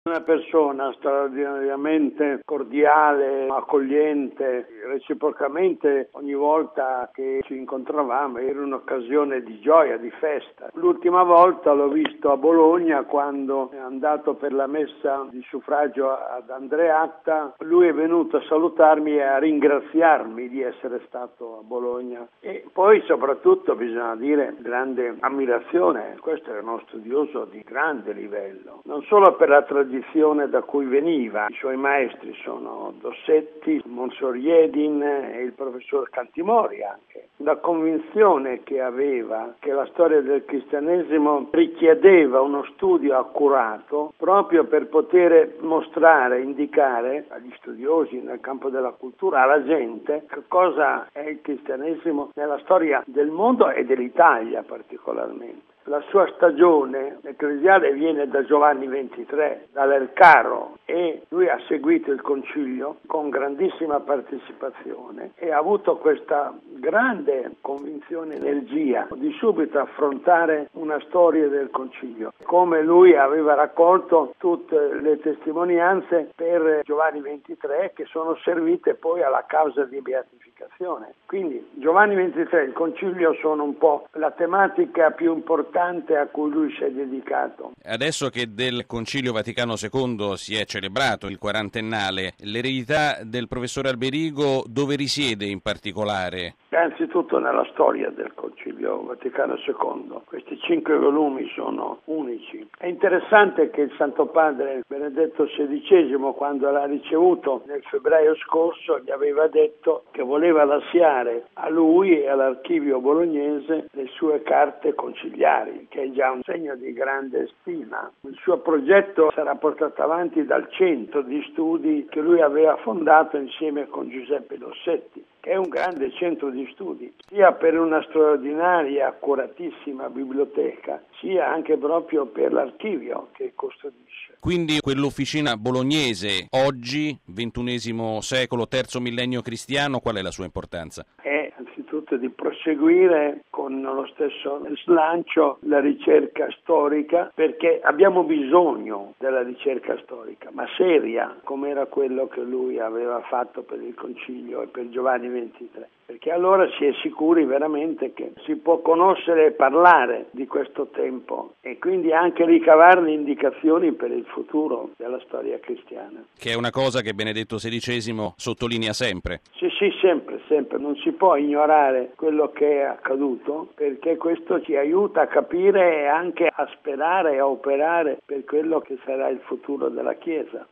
Una persona straordinariamente cordiale, accogliente, reciprocamente ogni volta che ci incontravamo era un'occasione di gioia, di festa. L'ultima volta l'ho visto a Bologna quando è andato per la messa di suffragio ad Andreatta. Lui è venuto a salutarmi e a ringraziarmi di essere stato a Bologna. E poi soprattutto bisogna dire grande ammirazione, questo era uno studioso di grande livello, non solo per la tradizione da cui veniva. I suoi maestri sono Dossetti, Monsoriedin e il professor Cantimori anche. La convinzione che aveva che la storia del cristianesimo richiedeva uno studio accurato proprio per poter mostrare, indicare agli studiosi nel campo della cultura, alla gente, che cosa è il cristianesimo nella storia del mondo e dell'Italia particolarmente. La sua stagione ecclesiale viene da Giovanni XXIII, dall'Elcaro, e lui ha seguito il concilio con grandissima partecipazione e ha avuto questa grande convinzione, energia di subito affrontare una storia del concilio. Come lui aveva raccolto tutte le testimonianze per Giovanni XXIII che sono servite poi alla causa di beatificazione. Quindi Giovanni XXIII e il concilio sono un po' la tematica più importante a cui lui si è dedicato. Adesso che del Concilio Vaticano II si è celebrato il quarantennale, l'eredità del professore Alberigo dove risiede in particolare? Anzitutto nella storia del Concilio Vaticano II. Questi 5 volumi sono unici. È interessante che il Santo Padre Benedetto XVI, quando l'ha ricevuto nel febbraio scorso, gli aveva detto che voleva lasciare a lui e all'archivio bolognese le sue carte conciliari, che è già un segno di grande stima. Il suo progetto sarà portato avanti dal centro di studi che lui aveva fondato insieme con Giuseppe Dossetti, che è un grande centro di studi, sia per una straordinaria, accuratissima biblioteca, sia anche proprio per l'archivio che custodisce. Quindi quell'officina bolognese, oggi, XXI secolo, terzo millennio cristiano, qual è la sua importanza? È anzitutto di proseguire con lo stesso slancio la ricerca storica, perché abbiamo bisogno della ricerca storica, ma seria, come era quello che lui aveva fatto per il Concilio e per Giovanni XXIII, perché allora si è sicuri veramente che si può conoscere e parlare di questo tempo e quindi anche ricavarne indicazioni per il futuro della storia cristiana. Che è una cosa che Benedetto XVI sottolinea sempre. Sì, sempre. Non si può ignorare quello che è accaduto, perché questo ci aiuta a capire e anche a sperare e a operare per quello che sarà il futuro della Chiesa.